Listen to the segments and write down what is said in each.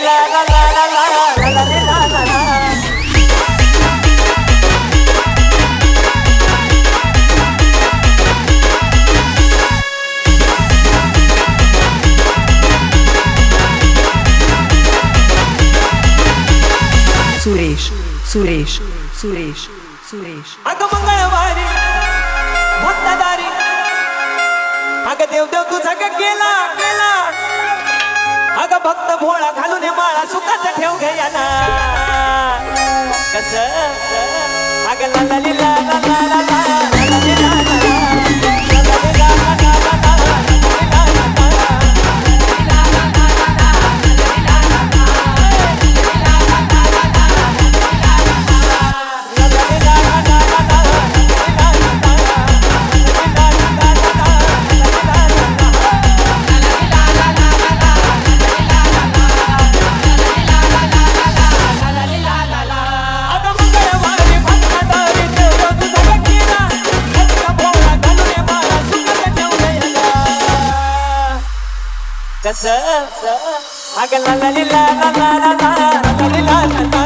ला ला ला ला ला ला ला ला ला ला. सुरेश सुरेश सुरेश सुरेश अगं मंगळवारी भक्तदारी अगं देव देव तुझा का केला केला अगं भक्त भोळा घालून हे माळा सुखाचा ठेव घ्या ना कस अगं ला ला ली ला ला ला ला ला ला ला ली ला ला ला. कस अगं ला ला ली ला ला ला ला ला ला ली ला ला ला.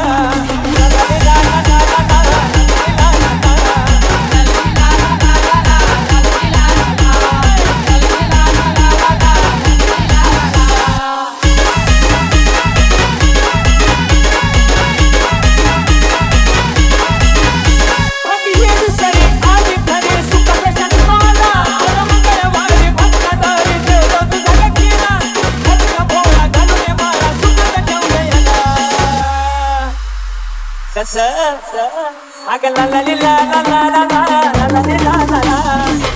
कस अगं ला ला ली ला ला ला ला ला ला ला ली ला ला ला.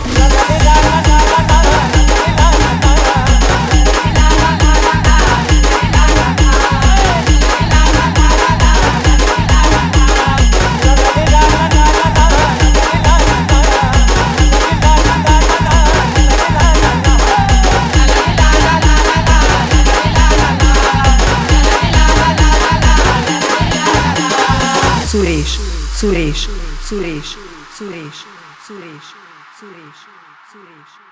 सुरेश सुरेश सुरेश सुरेश सुरेश सुरेश सुरेश